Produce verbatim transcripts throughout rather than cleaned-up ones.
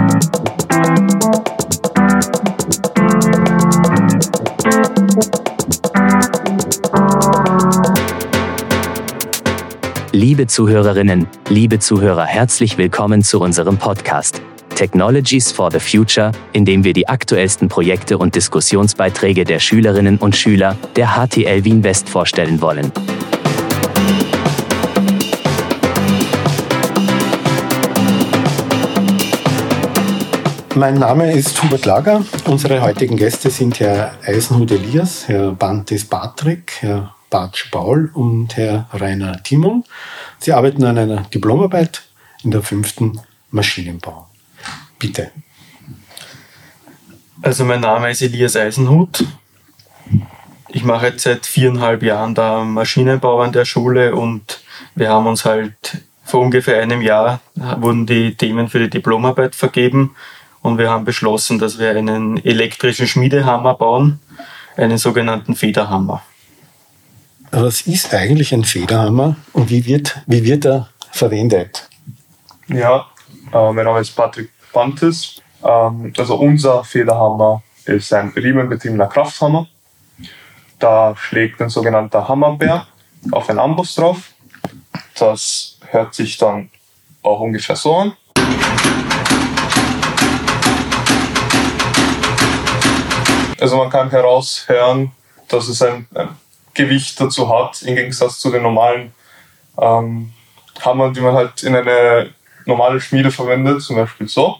Liebe Zuhörerinnen, liebe Zuhörer, herzlich willkommen zu unserem Podcast Technologies for the Future, in dem wir die aktuellsten Projekte und Diskussionsbeiträge der Schülerinnen und Schüler der H T L Wien West vorstellen wollen. Mein Name ist Hubert Lager. Unsere heutigen Gäste sind Herr Eisenhut Elias, Herr Bantes Patrick, Herr Bartsch Paul und Herr Rainer Timon. Sie arbeiten an einer Diplomarbeit in der fünften Maschinenbau. Bitte. Also mein Name ist Elias Eisenhut. Ich mache jetzt seit viereinhalb Jahren da Maschinenbau an der Schule und wir haben uns halt vor ungefähr einem Jahr wurden die Themen für die Diplomarbeit vergeben und wir haben beschlossen, dass wir einen elektrischen Schmiedehammer bauen, einen sogenannten Federhammer. Was ist eigentlich ein Federhammer und wie wird, wie wird er verwendet? Ja, äh, mein Name ist Patrick Bantes. Ähm, also unser Federhammer ist ein riemenbetriebener Krafthammer. Da schlägt ein sogenannter Hammerbär auf einen Amboss drauf. Das hört sich dann auch ungefähr so an. Also man kann heraushören, dass es ein, ein Gewicht dazu hat, im Gegensatz zu den normalen ähm, Hammern, die man halt in eine normale Schmiede verwendet, zum Beispiel so.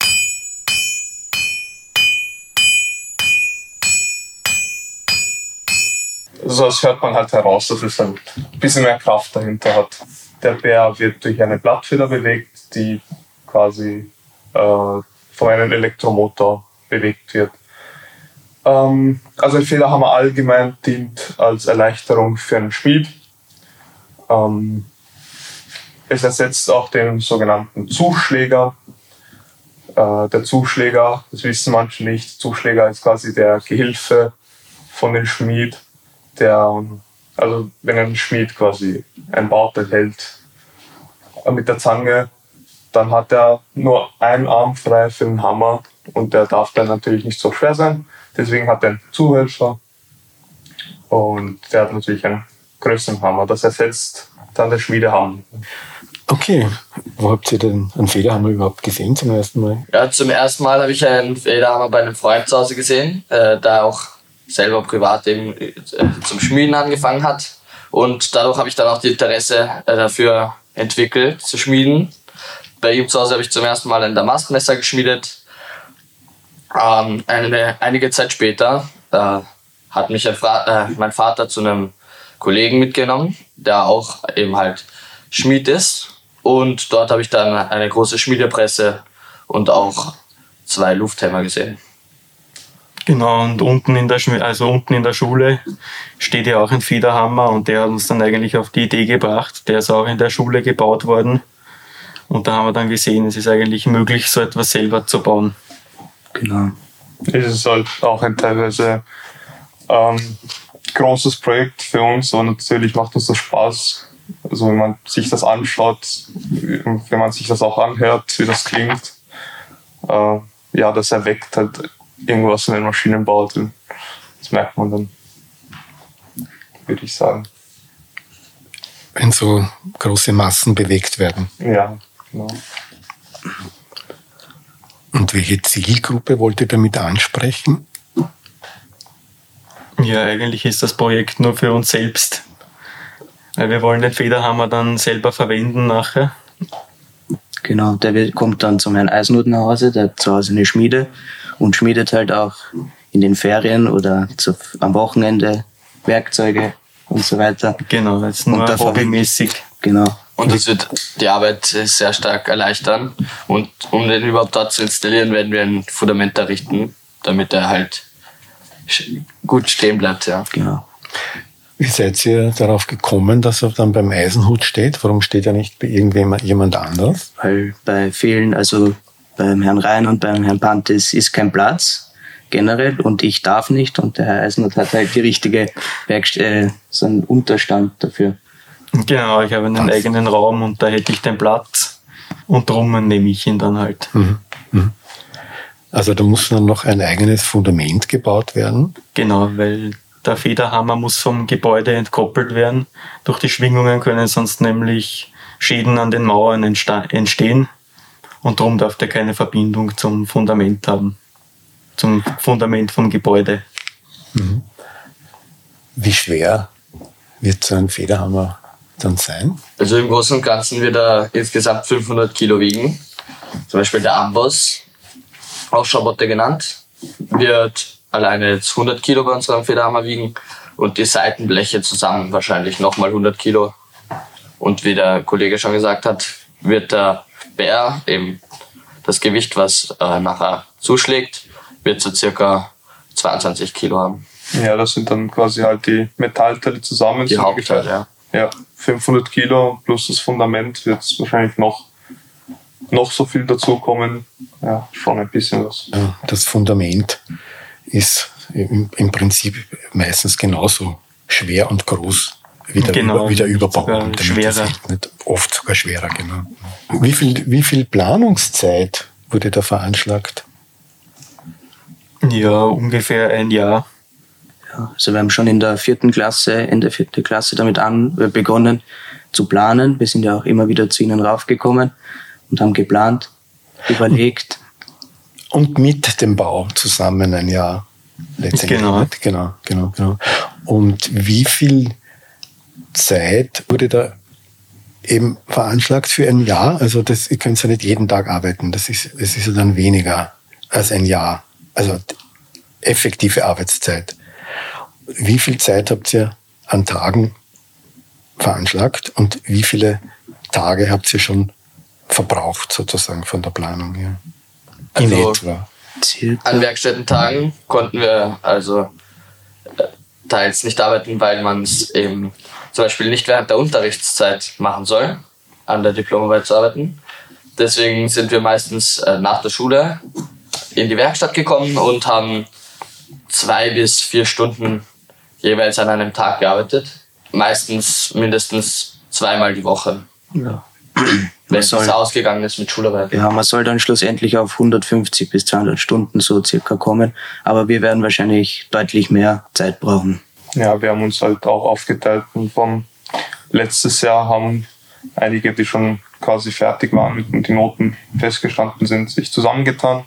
Also das hört man halt heraus, dass es ein bisschen mehr Kraft dahinter hat. Der Bär wird durch eine Blattfeder bewegt, die quasi äh, von einem Elektromotor bewegt wird. Ähm, also ein Federhammer allgemein dient als Erleichterung für einen Schmied. Ähm, es ersetzt auch den sogenannten Zuschläger. Äh, der Zuschläger, das wissen manche nicht, Zuschläger ist quasi der Gehilfe von dem Schmied, der, also wenn ein Schmied quasi ein Bauteil hält äh, mit der Zange, dann hat er nur einen Arm frei für den Hammer und der darf dann natürlich nicht so schwer sein. Deswegen hat er einen Zuhelfer und der hat natürlich einen größeren Hammer. Das ersetzt dann der Schmiedehammer. Okay, wo habt ihr denn einen Federhammer überhaupt gesehen zum ersten Mal? Ja, zum ersten Mal habe ich einen Federhammer bei einem Freund zu Hause gesehen, äh, der auch selber privat eben äh, zum Schmieden angefangen hat. Und dadurch habe ich dann auch die Interesse äh, dafür entwickelt, zu schmieden. Bei ihm zu Hause habe ich zum ersten Mal ein Damastmesser geschmiedet. Ähm, eine, einige Zeit später äh, hat mich ein Fra- äh, mein Vater zu einem Kollegen mitgenommen, der auch eben halt Schmied ist. Und dort habe ich dann eine große Schmiedepresse und auch zwei Lufthämmer gesehen. Genau, und unten in der Schmi- also unten in der Schule steht ja auch ein Federhammer und der hat uns dann eigentlich auf die Idee gebracht. Der ist auch in der Schule gebaut worden. Und da haben wir dann gesehen, es ist eigentlich möglich, so etwas selber zu bauen. Genau. Es ist halt auch ein teilweise ähm, großes Projekt für uns und natürlich macht uns das Spaß. Also wenn man sich das anschaut, wenn man sich das auch anhört, wie das klingt, äh, ja, das erweckt halt irgendwas in den Maschinenbau. Das merkt man dann, würde ich sagen. Wenn so große Massen bewegt werden. Ja, genau. Und welche Zielgruppe wollt ihr damit ansprechen? Ja, eigentlich ist das Projekt nur für uns selbst. Weil wir wollen den Federhammer dann selber verwenden nachher. Genau, der wird, kommt dann zum Herrn Eisenhut nach Hause, der hat zu Hause eine Schmiede und schmiedet halt auch in den Ferien oder zu, am Wochenende Werkzeuge und so weiter. Genau, jetzt nur Und hobbymäßig. Genau. Und es wird die Arbeit sehr stark erleichtern. Und um den überhaupt dort zu installieren, werden wir ein Fundament errichten, damit er halt gut stehen bleibt. Ja. Genau. Wie seid ihr darauf gekommen, dass er dann beim Eisenhut steht? Warum steht er nicht bei irgendwem jemand anders? Weil bei vielen, also beim Herrn Rhein und beim Herrn Pantes ist kein Platz generell und ich darf nicht und der Herr Eisenhut hat halt die richtige Werkst- äh, so einen Unterstand dafür. Genau, ich habe einen eigenen Raum und da hätte ich den Platz und drum nehme ich ihn dann halt. Mhm. Also da muss dann noch ein eigenes Fundament gebaut werden. Genau, weil der Federhammer muss vom Gebäude entkoppelt werden. Durch die Schwingungen können sonst nämlich Schäden an den Mauern entstehen. Und darum darf der keine Verbindung zum Fundament haben. Zum Fundament vom Gebäude. Mhm. Wie schwer wird so ein Federhammer dann sein? Also im Großen und Ganzen wird er insgesamt fünfhundert Kilo wiegen. Zum Beispiel der Amboss, auch Schabotte genannt, wird alleine jetzt hundert Kilo bei unserem Federhammer wiegen und die Seitenbleche zusammen wahrscheinlich nochmal hundert Kilo. Und wie der Kollege schon gesagt hat, wird der Bär, eben das Gewicht, was äh, nachher zuschlägt, wird so circa zweiundzwanzig Kilo haben. Ja, das sind dann quasi halt die Metallteile zusammen. Die Hauptteile, ja. Ja, fünfhundert Kilo plus das Fundament wird es wahrscheinlich noch, noch so viel dazukommen. Ja, schon ein bisschen was. Ja, das Fundament ist im, im Prinzip meistens genauso schwer und groß wie der, genau, Über, wie der Überbau. sogar und schwerer. Nicht, oft sogar schwerer, genau. Wie viel, wie viel Planungszeit wurde da veranschlagt? Ja, ungefähr ein Jahr. Ja, also wir haben schon in der vierten Klasse, Ende vierte Klasse damit an, äh, begonnen zu planen. Wir sind ja auch immer wieder zu ihnen raufgekommen und haben geplant, überlegt. Und mit dem Bau zusammen ein Jahr letztendlich. Genau. Nicht? Genau, genau, genau. Und wie viel Zeit wurde da eben veranschlagt für ein Jahr? Also das, ihr könnt ja nicht jeden Tag arbeiten. Das ist, das ist ja dann weniger als ein Jahr. Also effektive Arbeitszeit. Wie viel Zeit habt ihr an Tagen veranschlagt und wie viele Tage habt ihr schon verbraucht sozusagen von der Planung her? In Also etwa. an Werkstättentagen konnten wir also äh, teils nicht arbeiten, weil man es eben zum Beispiel nicht während der Unterrichtszeit machen soll, an der Diplomarbeit zu arbeiten. Deswegen sind wir meistens äh, nach der Schule in die Werkstatt gekommen und haben zwei bis vier Stunden jeweils an einem Tag gearbeitet. Meistens mindestens zweimal die Woche. Ja. Wenn es ausgegangen ist mit Schularbeit. Ja, man soll dann schlussendlich auf hundertfünfzig bis zweihundert Stunden so circa kommen. Aber wir werden wahrscheinlich deutlich mehr Zeit brauchen. Ja, wir haben uns halt auch aufgeteilt und von letztes Jahr haben einige, die schon quasi fertig waren und die Noten festgestanden sind, sich zusammengetan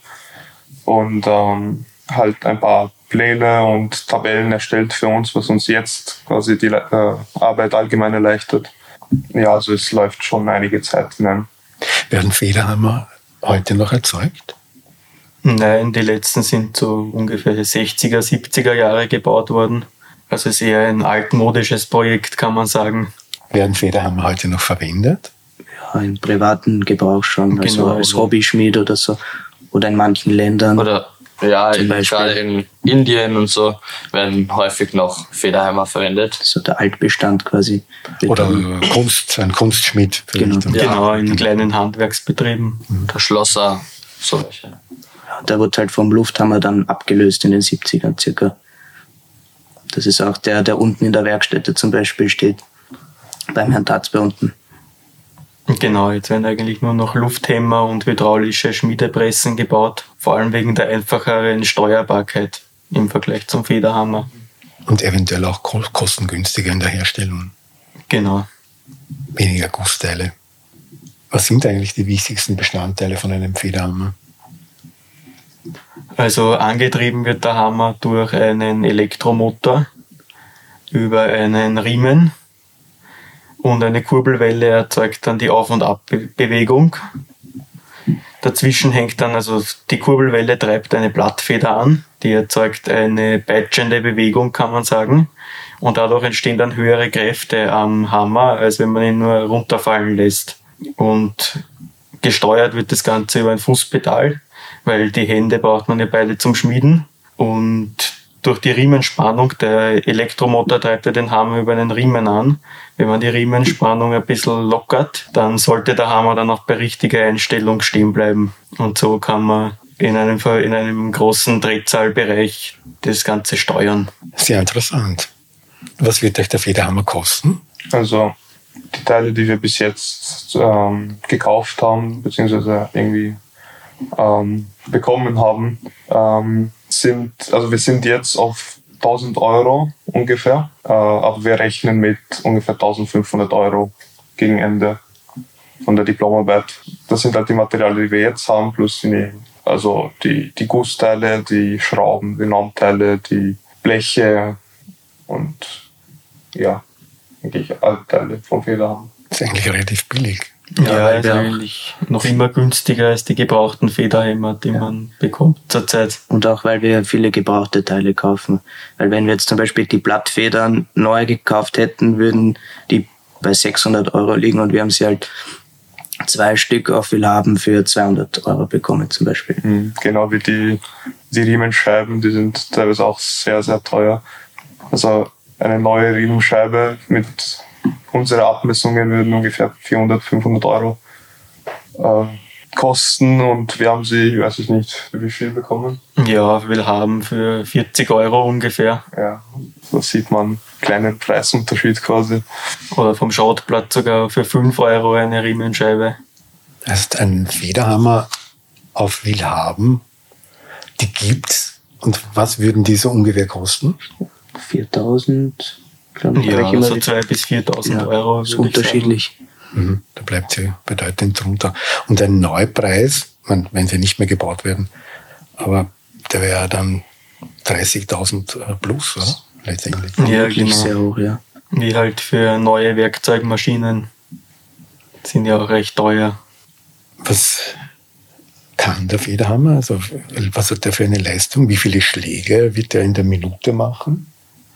und ähm, halt ein paar Pläne und Tabellen erstellt für uns, was uns jetzt quasi die äh, Arbeit allgemein erleichtert. Ja, also es läuft schon einige Zeit hinein. Werden Federhammer heute noch erzeugt? Nein, die letzten sind so ungefähr sechziger, siebziger Jahre gebaut worden. Also es ist eher ein altmodisches Projekt, kann man sagen. Werden Federhammer heute noch verwendet? Ja, im privaten Gebrauch schon, also Genau, als ja. Hobbyschmied oder so. Oder in manchen Ländern. Oder ja, Zum in, Beispiel. gerade in Indien und so werden häufig noch Federhammer verwendet. So der Altbestand quasi. Oder Kunst, ein Kunstschmied? Genau. vielleicht. Ja. Genau, in kleinen Handwerksbetrieben. Der Schlosser, solche. Ja, der wird halt vom Lufthammer dann abgelöst in den siebzigern circa. Das ist auch der, der unten in der Werkstätte zum Beispiel steht. Beim Herrn Tatzber unten. Genau, jetzt werden eigentlich nur noch Lufthämmer und hydraulische Schmiedepressen gebaut, vor allem wegen der einfacheren Steuerbarkeit im Vergleich zum Federhammer. Und eventuell auch ko- kostengünstiger in der Herstellung. Genau. Weniger Gussteile. Was sind eigentlich die wichtigsten Bestandteile von einem Federhammer? Also angetrieben wird der Hammer durch einen Elektromotor über einen Riemen und eine Kurbelwelle erzeugt dann die Auf- und Abbewegung. Dazwischen hängt dann, also die Kurbelwelle treibt eine Blattfeder an, die erzeugt eine peitschende Bewegung, kann man sagen. Und dadurch entstehen dann höhere Kräfte am Hammer, als wenn man ihn nur runterfallen lässt. Und gesteuert wird das Ganze über ein Fußpedal, weil die Hände braucht man ja beide zum Schmieden. Und durch die Riemenspannung, der Elektromotor treibt ja den Hammer über einen Riemen an. Wenn man die Riemenspannung ein bisschen lockert, dann sollte der Hammer dann auch bei richtiger Einstellung stehen bleiben. Und so kann man in einem, in einem großen Drehzahlbereich das Ganze steuern. Sehr interessant. Was wird euch der Federhammer kosten? Also die Teile, die wir bis jetzt ähm, gekauft haben, beziehungsweise irgendwie ähm, bekommen haben, ähm, sind, also wir sind jetzt auf tausend Euro ungefähr, äh, aber wir rechnen mit ungefähr eintausendfünfhundert Euro gegen Ende von der Diplomarbeit. Das sind halt die Materialien, die wir jetzt haben, plus die, also die, die Gussteile, die Schrauben, die Normteile, die Bleche und ja, eigentlich alle Teile vom Federhammer. Das ist eigentlich relativ billig. Ja, weil ist wir eigentlich noch immer günstiger als die gebrauchten Federhämmer, die man bekommt zurzeit. Und auch, weil wir viele gebrauchte Teile kaufen. Weil wenn wir jetzt zum Beispiel die Blattfedern neu gekauft hätten, würden die bei sechshundert Euro liegen und wir haben sie halt zwei Stück auf Willhaben für zweihundert Euro bekommen zum Beispiel. Mhm, genau wie die, die Riemenscheiben, die sind teilweise auch sehr, sehr teuer. Also eine neue Riemenscheibe mit unseren Abmessungen würden ungefähr vierhundert, fünfhundert Euro äh, kosten und wir haben sie, ich weiß es nicht, für wie viel bekommen. Ja, wir haben für vierzig Euro ungefähr. Ja, da sieht man einen kleinen Preisunterschied quasi. Oder vom Schrottblatt sogar für fünf Euro eine Riemenscheibe. Also ein Federhammer auf Willhaben, die gibt's. Und was würden die so ungefähr kosten? viertausend, glaube ich. Ja, immer so zweitausend bis viertausend ja, Euro. ist würde ich unterschiedlich. Mhm, da bleibt sie bedeutend drunter. Und ein Neupreis, man, wenn sie nicht mehr gebaut werden, aber der wäre ja dann dreißigtausend plus, oder? Letztendlich. sagen. Ja, Wirklich genau. sehr hoch, ja. Wie halt für neue Werkzeugmaschinen. Sind ja auch recht teuer. Was kann der Federhammer? Also, was hat der für eine Leistung? Wie viele Schläge wird er in der Minute machen?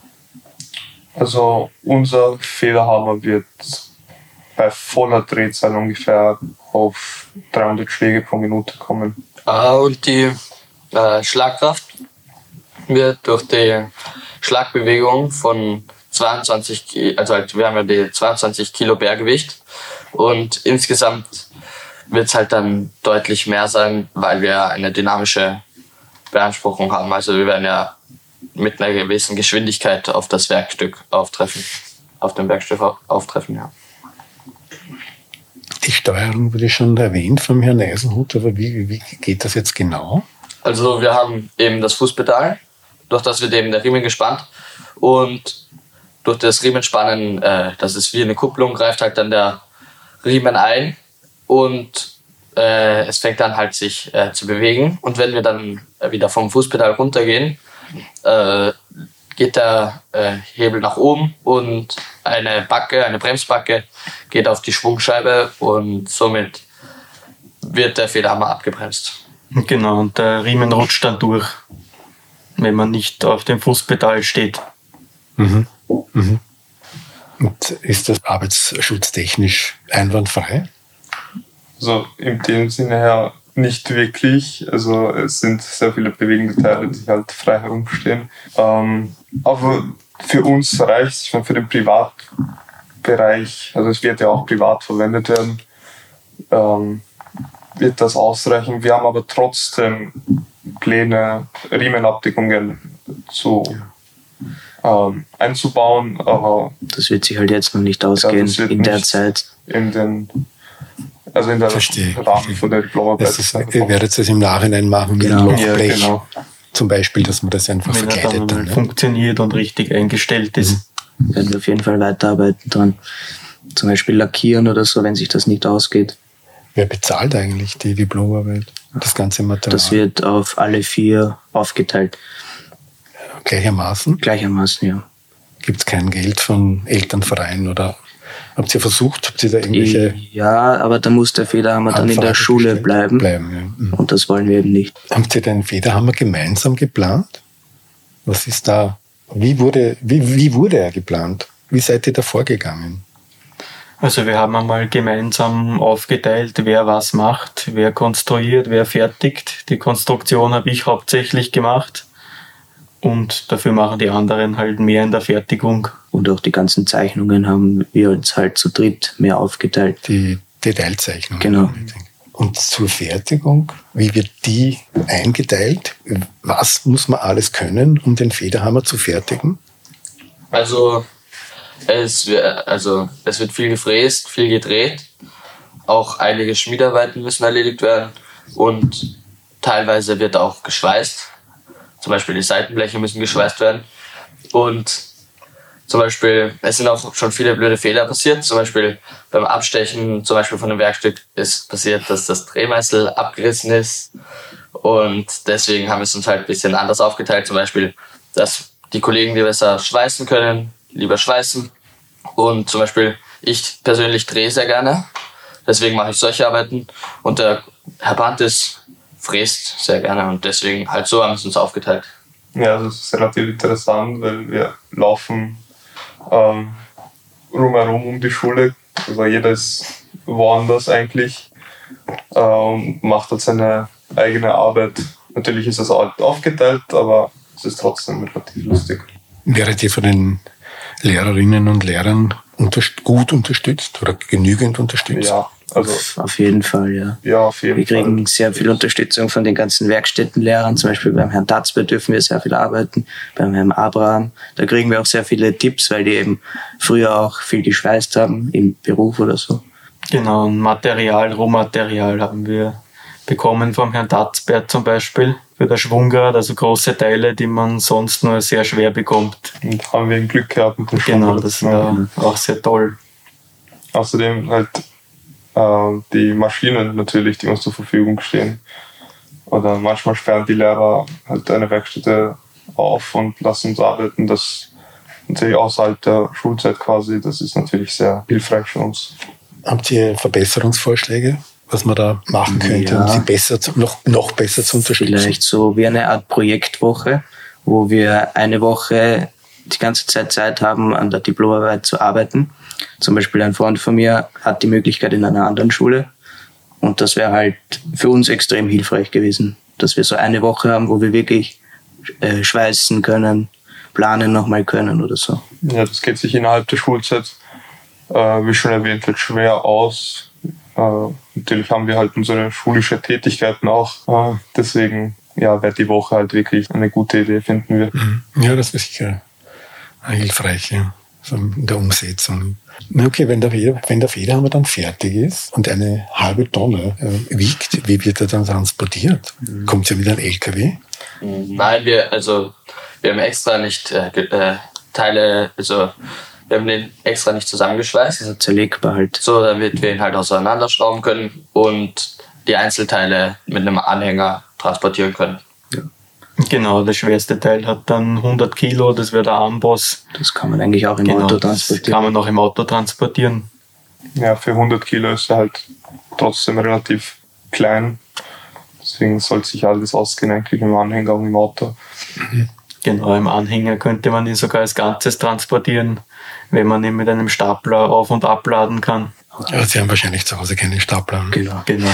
Also unser Federhammer wird bei voller Drehzahl ungefähr auf dreihundert Schläge pro Minute kommen. Ah, und die äh, Schlagkraft wird durch die Schlagbewegung von zweiundzwanzig Kilo, also halt, wir haben ja die zweiundzwanzig Kilo Bärgewicht und insgesamt wird es halt dann deutlich mehr sein, weil wir eine dynamische Beanspruchung haben. Also wir werden ja mit einer gewissen Geschwindigkeit auf das Werkstück auftreffen, auf dem Werkstück auftreffen, ja. Die Steuerung wurde schon erwähnt vom Herrn Eisenhut, aber wie, wie geht das jetzt genau? Also wir haben eben das Fußpedal, durch das wird eben der Riemen gespannt und durch das Riemenspannen, äh, das ist wie eine Kupplung, greift halt dann der Riemen ein und äh, es fängt dann halt sich äh, zu bewegen und wenn wir dann wieder vom Fußpedal runtergehen, äh, geht der äh, Hebel nach oben und eine Backe, eine Bremsbacke geht auf die Schwungscheibe und somit wird der Federhammer abgebremst. Genau, und der Riemen rutscht dann durch, wenn man nicht auf dem Fußpedal steht. Mhm. Mhm. Und ist das arbeitsschutztechnisch einwandfrei? Also in dem Sinne her nicht wirklich. Also es sind sehr viele bewegende Teile, die halt frei herumstehen. Ähm, aber für uns reicht es, für den Privatbereich, also es wird ja auch privat verwendet werden, ähm, wird das ausreichen. Wir haben aber trotzdem Pläne, Riemenabdeckungen zu ähm, einzubauen. Aber Das wird sich halt jetzt noch nicht ausgehen das wird in der nicht Zeit. in den Also in der Verstehe. Rahmen von der Diplomarbeit. Das ist, ihr werdet es im Nachhinein machen mit Genau. dem Lochblech. Ja, genau. Zum Beispiel, dass man das einfach Wenn er verkleidet dann dann. mal Ne? funktioniert und richtig eingestellt ist. Werden wir auf jeden Fall weiterarbeiten dran. Zum Beispiel lackieren oder so, wenn sich das nicht ausgeht. Wer bezahlt eigentlich die Diplomarbeit? Das ganze Material? Das wird auf alle vier aufgeteilt. Gleichermaßen? Gleichermaßen, ja. Gibt es kein Geld von Elternvereinen oder habt ihr versucht, habt ihr da irgendwelche Ja, aber da muss der Federhammer dann in der Anfragen Schule gestellt? bleiben. bleiben ja. Mhm. Und das wollen wir eben nicht. Habt ihr den Federhammer gemeinsam geplant? Was ist da, wie wurde, wie, wie wurde er geplant? Wie seid ihr da vorgegangen? Also wir haben einmal gemeinsam aufgeteilt, wer was macht, wer konstruiert, wer fertigt. Die Konstruktion habe ich hauptsächlich gemacht und dafür machen die anderen halt mehr in der Fertigung. Und auch die ganzen Zeichnungen haben wir uns halt zu dritt mehr aufgeteilt. Die Detailzeichnung. Genau. Und zur Fertigung, wie wird die eingeteilt? Was muss man alles können, um den Federhammer zu fertigen? Also es, wird- also es wird viel gefräst, viel gedreht. Auch einige Schmiedearbeiten müssen erledigt werden. und teilweise wird auch geschweißt. Zum Beispiel die Seitenbleche müssen geschweißt werden. Und zum Beispiel, es sind auch schon viele blöde Fehler passiert. Zum Beispiel beim Abstechen, zum Beispiel von einem Werkstück, ist passiert, dass das Drehmeißel abgerissen ist. Und deswegen haben wir es uns halt ein bisschen anders aufgeteilt. Zum Beispiel, dass die Kollegen, die besser schweißen können, lieber schweißen. Und zum Beispiel, ich persönlich drehe sehr gerne. Deswegen mache ich solche Arbeiten. Und der Herr Bantis fräst sehr gerne. Und deswegen halt so haben wir es uns aufgeteilt. Ja, das ist relativ interessant, weil wir laufen ähm, rumherum um die Schule. Also jeder ist woanders eigentlich, ähm, macht halt seine eigene Arbeit. Natürlich ist es auch aufgeteilt, aber es ist trotzdem relativ lustig. Wäret ihr von den Lehrerinnen und Lehrern unterst- gut unterstützt oder genügend unterstützt? Ja, also Auf jeden Fall, ja. ja, auf jeden Wir kriegen Fall. sehr viel Unterstützung von den ganzen Werkstättenlehrern. Zum Beispiel beim Herrn Tatzber dürfen wir sehr viel arbeiten, beim Herrn Abraham. Da kriegen wir auch sehr viele Tipps, weil die eben früher auch viel geschweißt haben, im Beruf oder so. Genau, und Material, Rohmaterial haben wir bekommen vom Herrn Tatzbert zum Beispiel für das Schwungrad, also große Teile, die man sonst nur sehr schwer bekommt. Und haben wir ein Glück gehabt mit dem Genau, Schwungrad. das war auch sehr toll. Außerdem halt äh, die Maschinen natürlich, die uns zur Verfügung stehen. Oder manchmal sperren die Lehrer halt eine Werkstätte auf und lassen uns arbeiten. Das natürlich außerhalb der Schulzeit quasi, das ist natürlich sehr hilfreich für uns. Habt ihr Verbesserungsvorschläge, was man da machen könnte, Ja. um sie besser zu, noch, noch besser zu unterstützen? Vielleicht so wie eine Art Projektwoche, wo wir eine Woche die ganze Zeit Zeit haben, an der Diplomarbeit zu arbeiten. Zum Beispiel ein Freund von mir hat die Möglichkeit in einer anderen Schule. Und das wäre halt für uns extrem hilfreich gewesen, dass wir so eine Woche haben, wo wir wirklich äh, schweißen können, planen nochmal können oder so. Ja, das geht sich innerhalb der Schulzeit, äh, wie schon erwähnt, halt schwer aus. Äh, natürlich haben wir halt unsere schulische Tätigkeiten auch. Äh, deswegen ja, wäre die Woche halt wirklich eine gute Idee, finden wir. Ja, das wäre sicher hilfreich, ja, so in der Umsetzung. Na okay, wenn der, Feder, wenn der Federhammer dann fertig ist und eine halbe Tonne äh, wiegt, wie wird er dann transportiert? Mhm. Kommt ja wieder ein L K W? Nein, wir, also, wir haben extra nicht äh, äh, Teile, also wir haben den extra nicht zusammengeschweißt. Also zerlegbar halt. So, damit wir ihn halt auseinanderschrauben können und die Einzelteile mit einem Anhänger transportieren können. Genau, das schwerste Teil hat dann hundert Kilo, das wäre der Armboss. Das kann man eigentlich auch im Genau, Auto das transportieren. kann man auch im Auto transportieren. Ja, für hundert Kilo ist er halt trotzdem relativ klein. Deswegen soll sich alles ausgehen, eigentlich im Anhänger und im Auto. Genau, im Anhänger könnte man ihn sogar als Ganzes transportieren, wenn man ihn mit einem Stapler auf- und abladen kann. Ja, Sie haben wahrscheinlich zu Hause keine Stapler. Genau. Genau.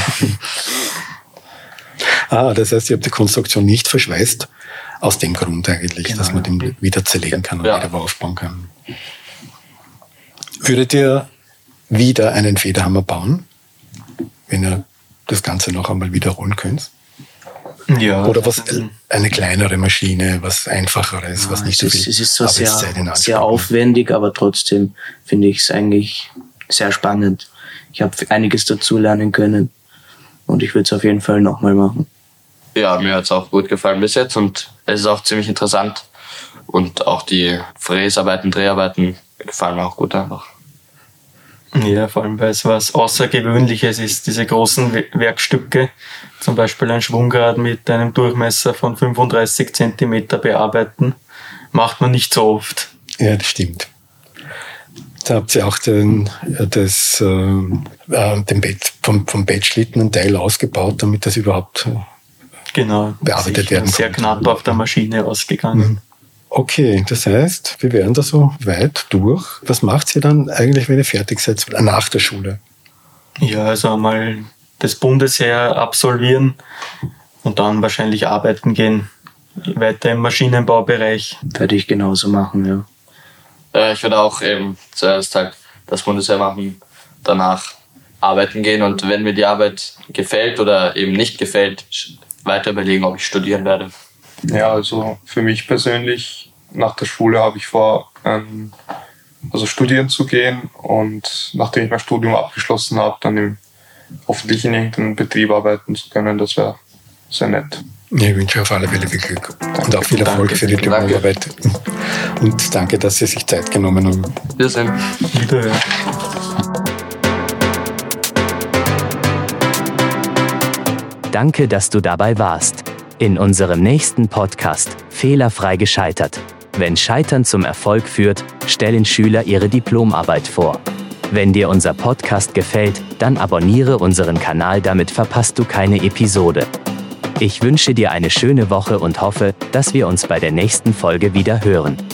Ah, das heißt, ihr habt die Konstruktion nicht verschweißt, aus dem Grund eigentlich, Genau, dass man ja. den wieder zerlegen kann und Ja. wieder aufbauen kann. Würdet ihr wieder einen Federhammer bauen, wenn ihr das Ganze noch einmal wiederholen könnt? Ja, Oder was eine kleinere Maschine, was einfacheres, was nicht so es viel ist, es ist zwar sehr, Arbeitszeit in Anspruch sehr nimmt? aufwendig, aber trotzdem finde ich es eigentlich sehr spannend. Ich habe einiges dazulernen können und ich würde es auf jeden Fall nochmal machen. Ja, mir hat es auch gut gefallen bis jetzt und es ist auch ziemlich interessant. Und auch die Fräsarbeiten, Dreharbeiten gefallen mir auch gut einfach. Ja, vor allem, weil es was Außergewöhnliches ist, diese großen We- Werkstücke. Zum Beispiel ein Schwungrad mit einem Durchmesser von fünfunddreißig Zentimeter bearbeiten. Macht man nicht so oft. Ja, das stimmt. Da habt ihr auch den, das, äh, äh, den Bett, vom, vom Bettschlitten einen Teil ausgebaut, damit das überhaupt äh, Genau. bearbeitet Sicher werden sehr konnte. knapp auf der Maschine ausgegangen. Okay, das heißt, wir wären da so weit durch. Was macht ihr dann eigentlich, wenn ihr fertig seid, nach der Schule? Ja, also einmal das Bundesheer absolvieren und dann wahrscheinlich arbeiten gehen. Weiter im Maschinenbaubereich. Werde ich genauso machen, ja. Äh, ich würde auch eben zuerst halt das Bundesheer machen, danach arbeiten gehen und wenn mir die Arbeit gefällt oder eben nicht gefällt, weiter überlegen, ob ich studieren werde. Ja, also für mich persönlich, nach der Schule habe ich vor, ähm, also studieren zu gehen und nachdem ich mein Studium abgeschlossen habe, dann im hoffentlich in irgendeinem Betrieb arbeiten zu können. Das wäre sehr nett. Ich wünsche auf alle Fälle viel Glück und auch viel Erfolg Danke. für die Diplomarbeit. Und danke, dass Sie sich Zeit genommen haben. Wir sind. Wiederhören. Danke, dass du dabei warst. In unserem nächsten Podcast Fehlerfrei gescheitert. Wenn Scheitern zum Erfolg führt, stellen Schüler ihre Diplomarbeit vor. Wenn dir unser Podcast gefällt, dann abonniere unseren Kanal, damit verpasst du keine Episode. Ich wünsche dir eine schöne Woche und hoffe, dass wir uns bei der nächsten Folge wieder hören.